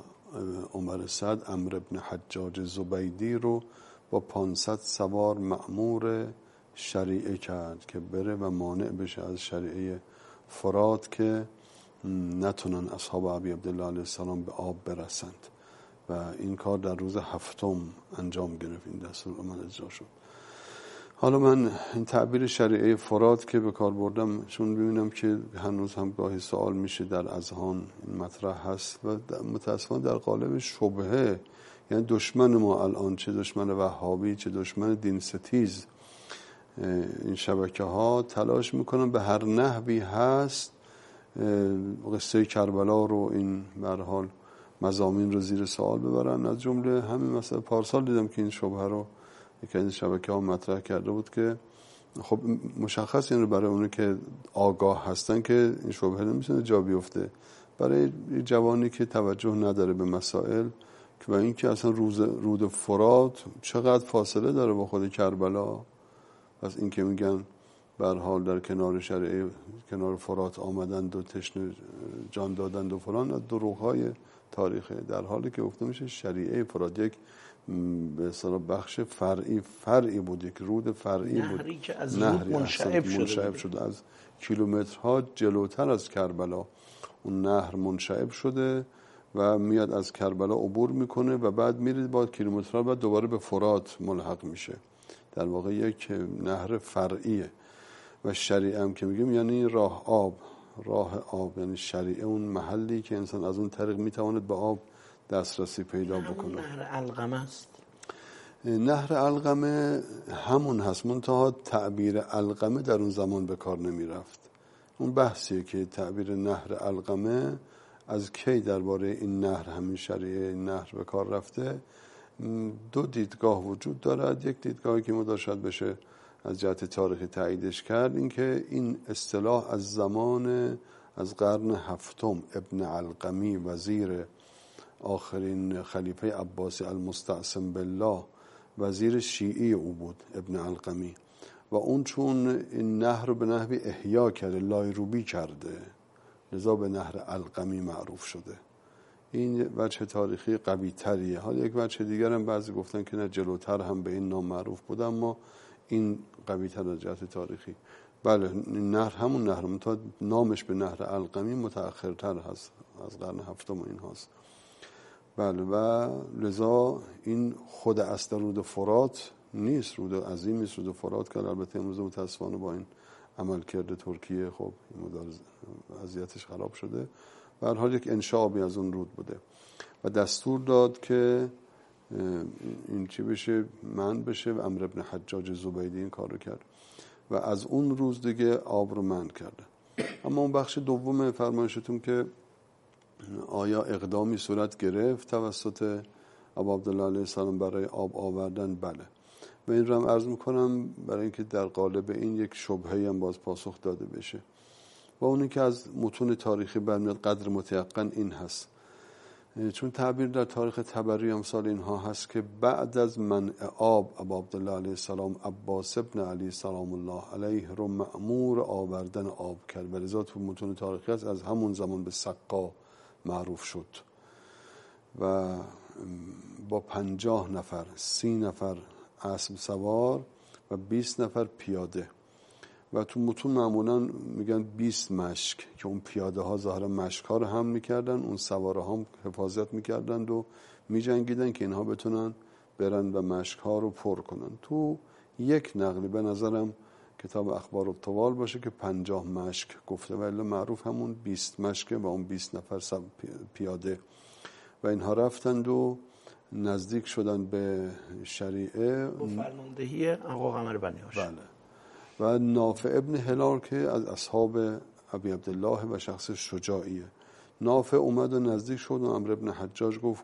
[SPEAKER 3] عمر سعد عمرو بن حجاج زبیدی رو با پانصد سوار مأمور شریعه کرد که بره و مانع بشه از شریعه فرات که نتونن اصحاب ابی عبدالله علیه السلام به آب برسند و این کار در روز هفتم انجام گرفت، این دستور عمل اجرا شد. حالا من این تعبیر شریعه فرات که به کار بردم چون ببینم که هنوز هم گاهی سوال میشه در اذهان این مطرح هست و متاسفانه در قالب شبهه، یعنی دشمن ما الان چه دشمن وهابی چه دشمن دین ستیز، این شبکه ها تلاش میکنن به هر نحوی هست قصه کربلا رو این به هر حال مضامین رو زیر سوال ببرن. از جمله همین مثلا پارسال دیدم که این شبهه رو یکی از شبکه ها مطرح کرده بود که خب مشخص این رو برای اونو که آگاه هستن که این شبهه نمیتونه جا بیفته، برای جوانی که توجه نداره به مسائل و این که اصلا روز رود فرات چقدر فاصله داره با خود کربلا. پس این که میگن به هر حال در کنار شریعه کنار فرات آمدند و تشنه جان دادند و فلان، از دروغ‌های تاریخه، در حالی که گفته میشه شریعه فرات یک به اصطلاح بخش فرعی فرعی بود، یک رود فرعی بود،
[SPEAKER 2] نهری که از رود منشعب شده,
[SPEAKER 3] منشعب شده از کیلومترها جلوتر از کربلا اون نهر منشعب شده و میاد از کربلا عبور میکنه و بعد میره با کیلومترها بعد دوباره به فرات ملحق میشه. در واقع یک نهر فرعیه و شریعه هم که میگیم یعنی راه آب، راه آب یعنی شریعه اون محلی که انسان از اون طریق میتواند به آب دسترسی پیدا بکنه.
[SPEAKER 2] نهر علقمه است.
[SPEAKER 3] نهر علقمه همون هست، منتها تعبیر علقمه در اون زمان به کار نمی رفت. اون بحثیه که تعبیر نهر علقمه از کی درباره این نهر همین شریعه این نهر به کار رفته. دو دیدگاه وجود دارد. یک دیدگاهی که مدار شاید بشه از جهت تاریخی تاییدش کرد، این که این اصطلاح از زمان از قرن هفتم ابن علقمی وزیر آخرین خلیفه عباسی المستعصم بالله وزیر شیعی او بود ابن علقمی و اون چون این نهر رو به نحوی احیا کرده لایروبی کرده لذا به نهر علقمی معروف شده. این وجه تاریخی قوی تریه. حالا یک وجه دیگر هم بعضی گفتن که نه جلوتر هم به این نام معروف بود اما این قوی تر از جهت تاریخی. بله نهر همون نهر منتها نامش به نهر علقمی متأخرتر هست از قرن هفتم این هاست. بله و لذا این خود اصل رود فرات نیست، رود عظیمی است رود فرات که البته امروز متاسفانه با این عمل کرده ترکیه خب این مدار وضعیتش خراب شده. به هر حال یک انشابی از اون رود بوده و دستور داد که این چی بشه من بشه و عمرو بن حجاج زبیدی این کار رو کرد و از اون روز دیگه آب رو منع کرده. اما اون بخش دوم فرمایشتون که آیا اقدامی صورت گرفت توسط ابا عبدالله علیه السلام برای آب آوردن؟ بله. و این رو هم عرض میکنم برای اینکه در قالب این یک شبهه‌ای هم باز پاسخ داده بشه و اونی که از متون تاریخی برمیاد قدر متیقن این هست. چون تعبیر در تاریخ طبری امثال اینها هست که بعد از منع آب ابا عبدالله علیه السلام عباس ابن علی سلام الله علیه رو مأمور آوردن آب کرد و لذا تو متون تاریخی هست از همون زمان به سقا معروف شد و با پنجاه نفر سی نفر اسب سوار و بیست نفر پیاده و تو متون معمولا میگن بیست مشک که اون پیاده ها ظاهرا مشک ها رو هم میکردن، اون سواره ها هم حفاظت میکردن و میجنگیدن که اینها بتونن برن و مشک ها رو پر کنن. تو یک نقلی به نظرم کتاب اخبار الطوال باشه که پنجاه مشک گفته و الا معروف همون بیست مشکه و اون بیست نفر پیاده و اینها رفتند و نزدیک شدن به شریعه
[SPEAKER 2] با فرماندهی آقا قمر بنی هاشم.
[SPEAKER 3] بله. و نافع ابن هلال که از اصحاب ابی عبدالله و شخص شجاعیه. نافع اومد و نزدیک شد و عمرو ابن حجاج گفت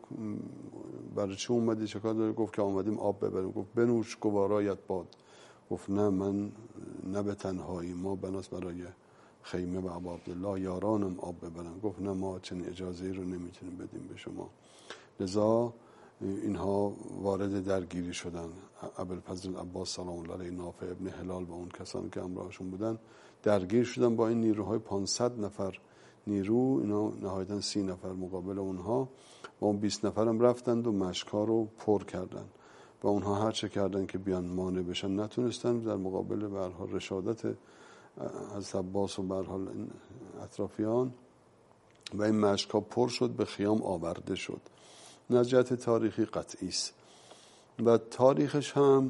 [SPEAKER 3] برای چی اومدی چه کار داری؟ گفت که آمدیم آب ببریم. گفت بنوش گوارایت باد. گفت نه من نه به تنهایی، ما بناس برای خیمه و ابا عبدالله یارانم آب ببرن. گفت نه ما چنین اجازه رو نمیتونیم بدیم به شما. لذا اینها وارد درگیری شدن. ابوالفضل عباس سلام الله علیه، نافع ابن هلال و اون کسانی که همراهشون بودن درگیر شدن با این نیروهای پانصد نفر نیرو. اینا نهایتا سی نفر مقابل اونها و اون بیست نفر هم رفتند و مشکا رو پر کردن و اونها هر چه کردن که بیان مانع بشن نتونستن. در مقابل به هر حال رشادت از عباس و به هر حال اطرافیان و این مشکا پر شد، به خیام آورده شد. نجات تاریخی قطعی است و تاریخش هم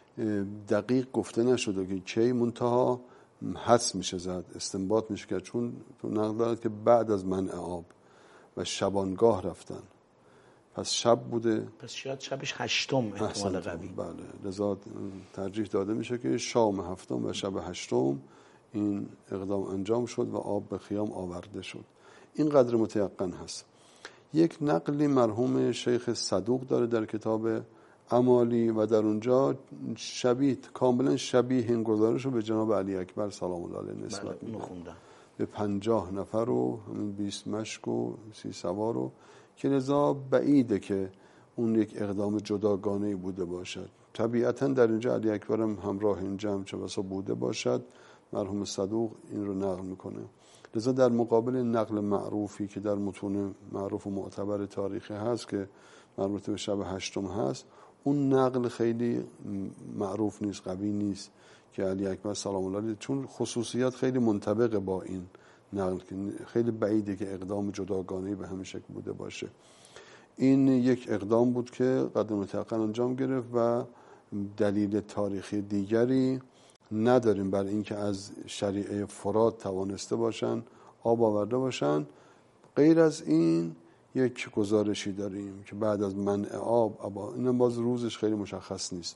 [SPEAKER 3] دقیق گفته نشده که کی منتها حدس میشه زد، استنباط میشه کرد، چون تو نقل دارد که بعد از منع آب و شبانگاه رفتن، پس شب بوده،
[SPEAKER 2] پس شاید شبش هشتم احتمال قوی.
[SPEAKER 3] بله، لذا ترجیح داده میشه که شام هفتم و شب هشتم این اقدام انجام شد و آب به خیام آورده شد. این قدر متیقن هست. یک نقلی مرحوم شیخ صدوق داره در کتاب امالی و در اونجا شبیه کاملا شبیه این گزارش رو به جناب علی اکبر سلام الله علیه نسبت میده. به پنجاه نفر و بیست مشک و سی سوار و که لذا بعیده که اون یک اقدام جداگانه‌ای بوده باشد. طبیعتا در اینجا علی اکبر هم همراه این جمع چه بسا بوده باشد. مرحوم صدوق این رو نقل میکنه. لذا در مقابل نقل معروفی که در متون معروف و معتبر تاریخی هست که مربوط به شب هشتم هست، اون نقل خیلی معروف نیست، قوی نیست که علی اکبر سلام الله علیه، چون خصوصیات خیلی منطبق با این نقل که خیلی بعیده که اقدام جداگانه‌ای به همین شکل بوده باشه. این یک اقدام بود که قدر متأخر انجام گرفت و دلیل تاریخی دیگری نداریم بر اینکه از شریعه فرات توانسته باشن آب آورده باشن. غیر از این یک گزارشی داریم که بعد از منع آب ابا، اینم باز روزش خیلی مشخص نیست،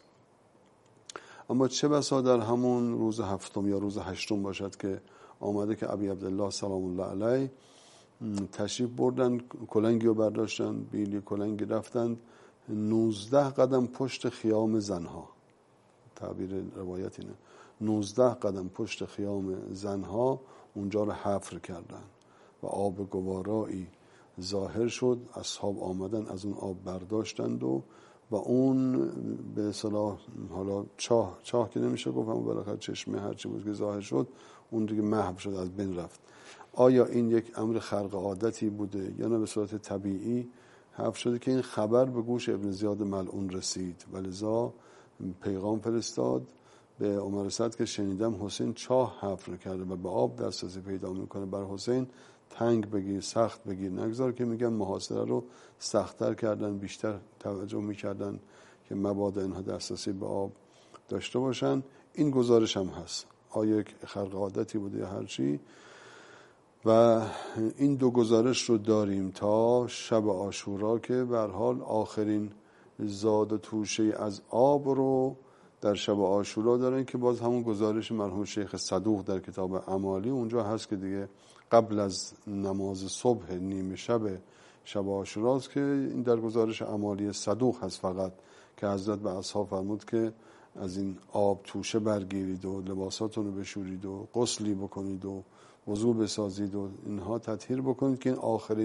[SPEAKER 3] اما چه بسا در همون روز هفتم یا روز هشتم باشد که آمده که ابی عبدالله سلام الله علیه تشریف بردن، کلنگی رو برداشتن، بیلی کلنگی رفتن نوزده قدم پشت خیام زنها. تعبیر روایت اینه، نوزده قدم پشت خیام زنها اونجا رو حفر کردن و آب گوارایی ظاهر شد. اصحاب آمدن از اون آب برداشتند و و اون به اصطلاح حالا چاه چاه که نمیشه گفت، اما بالاخره چشمه هرچی بود که ظاهر شد اون دیگه محو شد، از بین رفت. آیا این یک امر خرق عادتی بوده یا نه به صورت طبیعی حفر شده که این خبر به گوش ابن زیاد ملعون رسید و لذا پیغام فرستاد به عمر سعد که شنیدم حسین چاه حفر کرده و به آب دسترسی پیدا میکنه، بر حسین تنگ بگیر، سخت بگیر، نگذار که میگن محاصره رو سخت‌تر کردن، بیشتر توجه میکردن که مبادا اینها دسترسی به آب داشته باشن. این گزارش هم هست، آیا یک خرق عادتی بوده یا هرچی. و این دو گزارش رو داریم تا شب عاشورا که به هر حال آخرین زاد و توشه از آب رو در شب عاشورا دارن که باز همون گزارش مرحوم شیخ صدوق در کتاب امالی اونجا هست که دیگه قبل از نماز صبح نیمه شب شب عاشورا است که این در گزارش امالی صدوق هست فقط که حضرت به اصحاب فرمود که از این آب توشه برگیرید و لباساتون رو بشورید و غسلی بکنید و وضو بسازید و اینها تطهیر بکنید که این آخرین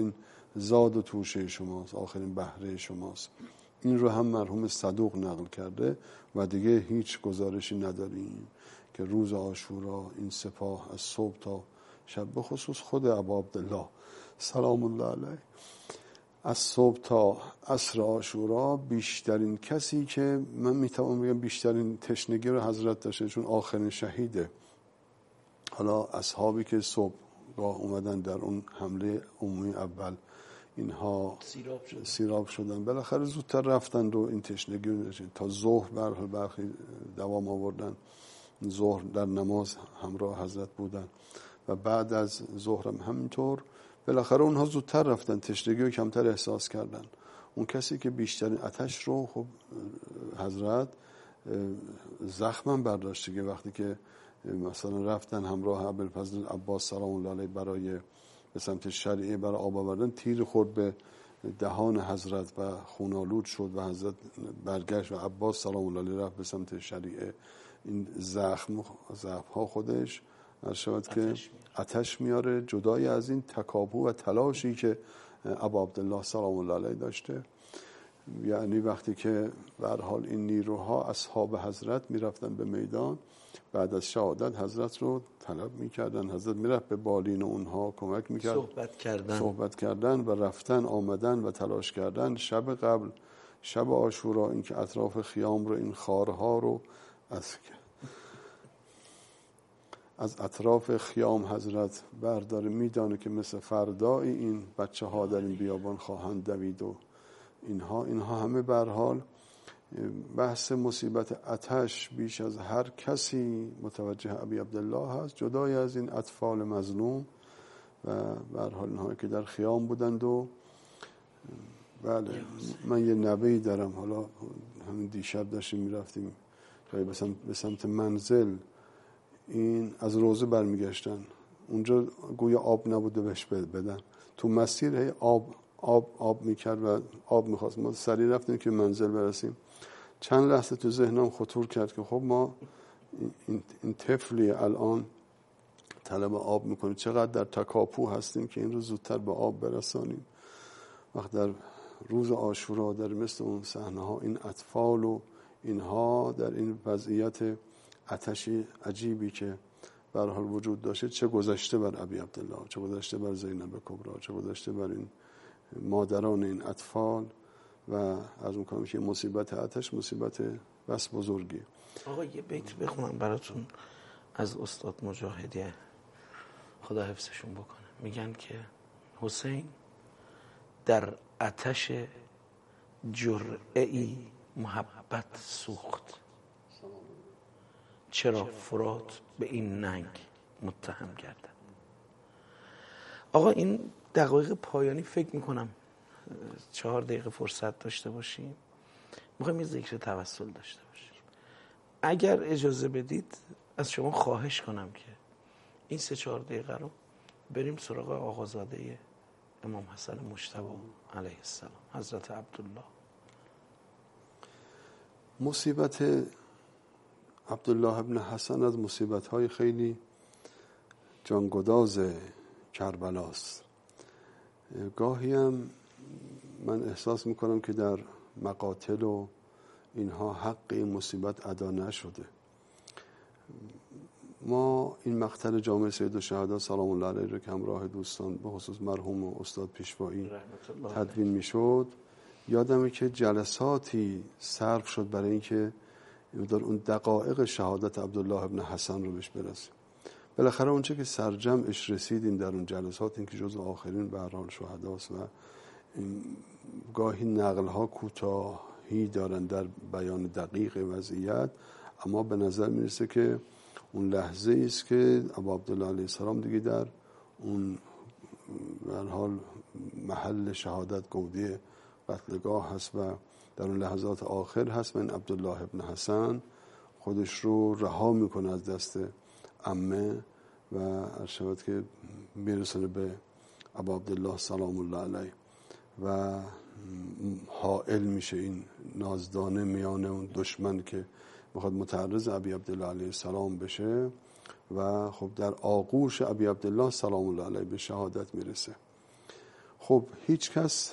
[SPEAKER 3] زاد و توشه شماست، آخرین بهره شماست. این رو هم مرحوم صدوق نقل کرده و دیگه هیچ گزارشی نداریم که روز عاشورا این سپاه از صبح تا شب، به خصوص خود ابا عبدالله سلام الله علیه، از صبح تا عصر عاشورا بیشترین کسی که من میتوانم بگم بیشترین تشنگی رو حضرت داشته، چون آخرین شهیده. حالا اصحابی که صبح راه اومدن در اون حمله عمومی اول، اینها
[SPEAKER 2] سیراب شدن,
[SPEAKER 3] سیراب شدن. بالاخره زودتر رفتن رو این تشنگی رو داشتن. تا ظهر برحال برخی دوام آوردن، ظهر در نماز همراه حضرت بودن و بعد از ظهر هم همینطور. بالاخره اونها زودتر رفتن، تشنگی رو کمتر احساس کردن. اون کسی که بیشترین آتش رو خب حضرت زخمم برداشت که وقتی که مثلا رفتن همراه ابوالفضل عباس سلام الله علیه برای به سمت شریعه برای آب آوردن، تیر خورد به دهان حضرت و خونالود شد و حضرت برگشت و عباس سلام الله علیه رفت به سمت شریعه. این زخم زخم ها خودش شود که آتش میاره، جدای از این تکاپو و تلاشی که ابا عبدالله سلام الله علیه داشته. یعنی وقتی که به هر حال این نیروها اصحاب حضرت میرفتن به میدان، بعد از شهادت حضرت رو طلب میکردن، حضرت میرفت به بالین اونها کمک میکرد،
[SPEAKER 2] صحبت کردن
[SPEAKER 3] صحبت کردن و رفتن آمدن و تلاش کردن. شب قبل، شب عاشورا، این که اطراف خیام رو این خارها رو از از اطراف خیام حضرت برداره، میدانه که مثل فردایی این بچه ها در این بیابان خواهند دوید و اینها اینها همه به هر حال بحث مصیبت آتش بیش از هر کسی متوجه ابی عبدالله هست، جدای از این اطفال مظلوم و به هر حال اینها که در خیام بودند. و بله من یه نوه‌ای دارم، حالا همین دیشب داشتیم میرفتیم به سمت منزل، این از روزه برمیگشتن، اونجا گویا آب نبوده بهش بدن، تو مسیر هی آب آب آب میکرد و آب میخواست. ما سریع رفتیم که منزل برسیم. چند لحظه تو ذهنم خطور کرد که خب ما این, این طفلی الان طلب آب میکنه، چقدر در تکاپو هستیم که این رو زودتر به آب برسانیم. وقت در روز عاشورا در مثل اون صحنه ها این اطفال و اینها در این وضعیت آتشی عجیبی که به هر حال وجود داشته، چه گذشته بر ابی عبدالله، چه گذشته بر زینب کبرا، چه گذشته بر این مادران این اطفال، و از اون کنم که مصیبت آتش مصیبت بس بزرگی.
[SPEAKER 2] آقا یه بیت بخونم براتون از استاد مجاهدی، خدا حفظشون بکنه. میگن که حسین در آتش جرعه‌ای محبت سوخت، چرا فرات به این ننگ متهم کردن. آقا این دقایق پایانی فکر میکنم چهار دقیقه فرصت داشته باشیم، میخوایم یه ذکر توسل داشته باشیم. اگر اجازه بدید از شما خواهش کنم که این سه چهار دقیقه رو بریم سراغ آقازاده امام حسن مجتبی علیه السلام، حضرت عبدالله.
[SPEAKER 3] مصیبت عبدالله ابن حسن از مصیبت‌های خیلی جانگداز کربلاست. گاهی هم من احساس میکنم که در مقاتل و اینها حق این مصیبت ادا نشده. ما این مقتل جامع سید الشهدا سلام الله علیه رو که همراه دوستان به خصوص مرحوم و استاد پیشوایی تدوین میشد، یادمه که جلساتی صرف شد برای اینکه اون دقایق شهادت عبدالله ابن حسن رو بهش برسیم. بالاخره اونچه که سرجمعش رسیدیم در اون جلسات، این که جز آخرین به هر حال شهداست و گاهی نقل ها کوتاهی دارن در بیان دقیق وضعیت، اما به نظر میرسه که اون لحظه است که ابا عبدالله علیه السلام دیگه در اون به هر حال محل شهادت گودی قتلگاه هست و در اون لحظات آخر هست و این عبدالله ابن حسن خودش رو رها میکنه از دست عمه و ارشد که میرسونه به ابا عبدالله سلام الله علیه و حائل میشه این نازدانه میان اون دشمن که میخواد متعرض ابی عبدالله علیه السلام بشه و خب در آغوش ابی عبدالله سلام الله علیه به شهادت میرسه. خب هیچ کس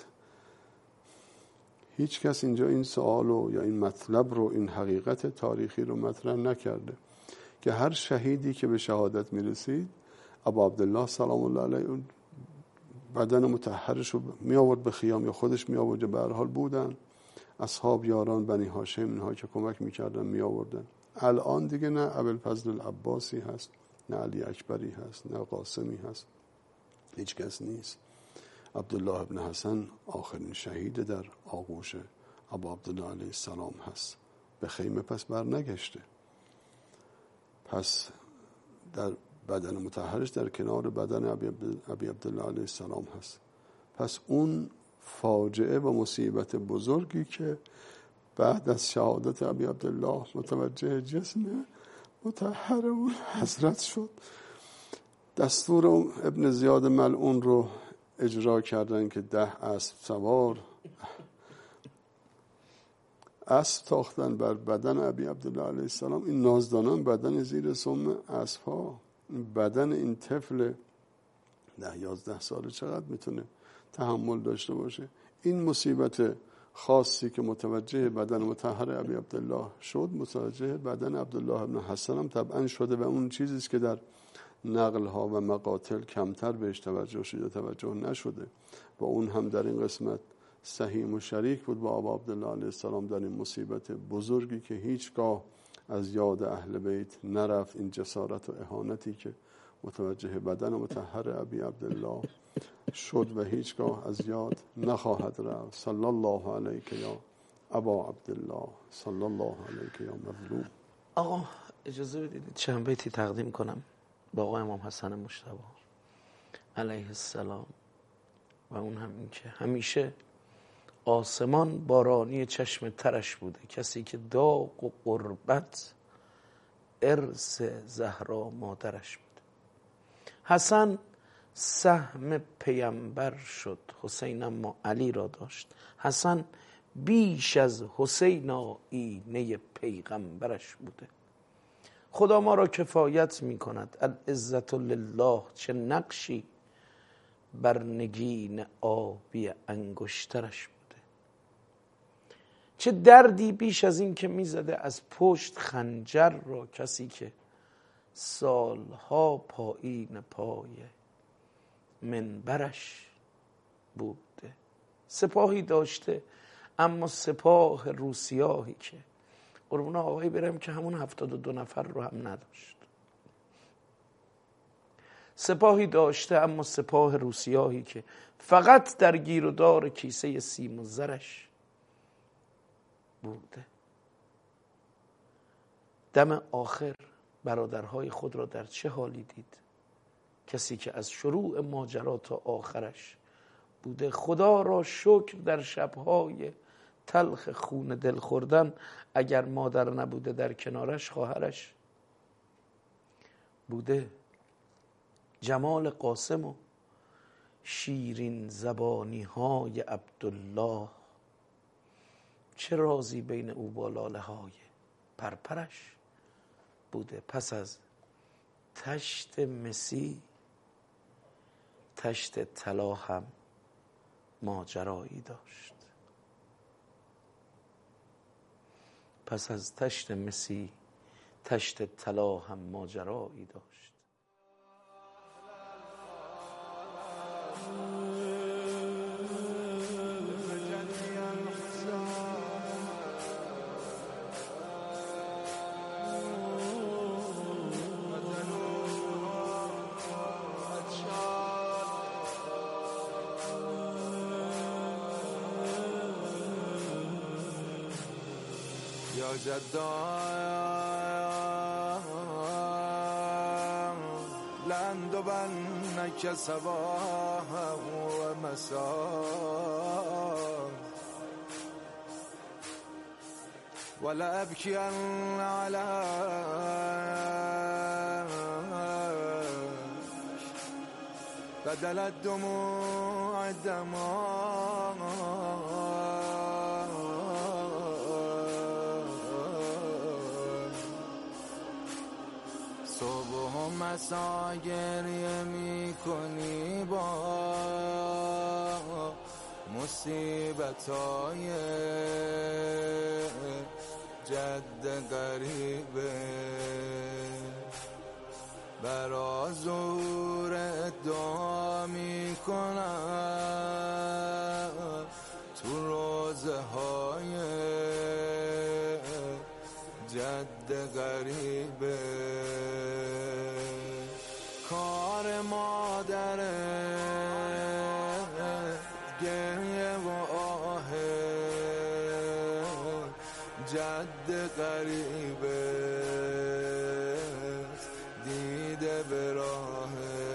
[SPEAKER 3] هیچ کس اینجا این سوال رو یا این مطلب رو، این حقیقت تاریخی رو مطرح نکرده که هر شهیدی که به شهادت میرسید ابا عبدالله سلام الله علیه اون بدن مطهرش رو می آورد به خیام یا خودش می آورد، به هر حال بودن اصحاب یاران بنی هاشم اینها که کمک میکردن می آوردن. الان دیگه نه ابوالفضل العباسی هست، نه علی اکبری هست، نه قاسمی هست، هیچ کس نیست. عبدالله ابن حسن آخرین شهید در آغوش ابا عبدالله علیه السلام هست، به خیمه پس بر نگشته، پس در بدن مطهرش در کنار بدن ابی عبدالله علیه السلام هست. پس اون فاجعه و مصیبت بزرگی که بعد از شهادت ابی عبدالله متوجه جسم مطهر اون حضرت شد، دستور ابن زیاد ملعون رو اجرا کردن که ده اسب سوار اسب تاختن بر بدن ابی عبدالله علیه السلام. این نازدانان بدن زیر سم اسب ها، بدن این طفل ده یازده ساله چقدر میتونه تحمل داشته باشه؟ این مصیبت خاصی که متوجه بدن مطهر ابی عبدالله شد، متوجه بدن عبدالله ابن حسن هم طبعا شده و اون چیزیست که در نقل ها و مقاتل کمتر بهش توجه شده توجه نشده و اون هم در این قسمت سهیم و شریک بود با ابا عبدالله علیه السلام در این مصیبت بزرگی که هیچگاه از یاد اهل بیت نرفت. این جسارت و اهانتی که متوجه بدن مطهر ابی عبدالله شد و هیچگاه از یاد نخواهد رفت. صلی الله علیک یا ابا عبدالله، صلی الله علیک یا مظلوم.
[SPEAKER 2] آقا اجازه بدید چند بیتی تقدیم کنم با آقا امام حسن مجتبی علیه السلام و اون هم این که همیشه آسمان بارانی چشم ترش بوده، کسی که داغ و قربت ارث زهرا مادرش بوده. حسن سهم پیامبر شد، حسین اما علی را داشت. حسن بیش از حسین آیینه پیغمبرش بوده. خدا ما را کفایت می کند، العزت لله، چه نقشی بر نگین آبی انگشترش بوده. چه دردی بیش از این که می زده از پشت خنجر را کسی که سالها پایین پای منبرش بوده. سپاهی داشته اما سپاه روسیاهی که قربون آقایی برم که همون هفتاد و دو نفر رو هم نداشت. سپاهی داشته اما سپاه روسیاهی که فقط در گیر و دار کیسه سیم و زرش بوده. دم آخر برادرهای خود را در چه حالی دید؟ کسی که از شروع ماجرا تا آخرش بوده. خدا را شکر در شبهای تلخ خون دل خوردن اگر مادر نبوده در کنارش خواهرش بوده. جمال قاسم و شیرین زبانی های عبدالله، چه رازی بین او با لاله های پرپرش بوده. پس از تشت مسی تشت طلا هم ماجرایی داشت. پس از تشت مسی تشت طلا هم ماجرایی داشت.
[SPEAKER 5] یا جدا لند و بنک صباح و مساء ولا ابکی علی بدل الدموع دماء صبح و مسا گریه می کنی باز مصیبتای جد غریبه برا زور ادعا می کنم تو روزه های جد غریبه کار مادره گریه و آه جد غریبه دیده به راه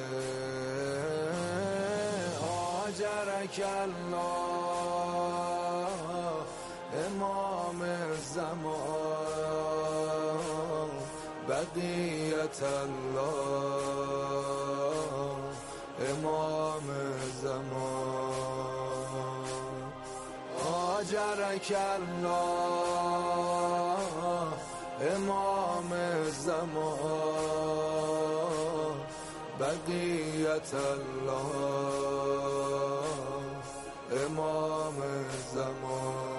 [SPEAKER 5] آجرک الله امام زمان بقیت الله امام زمان آجرک الله امام زمان بقیت الله امام زمان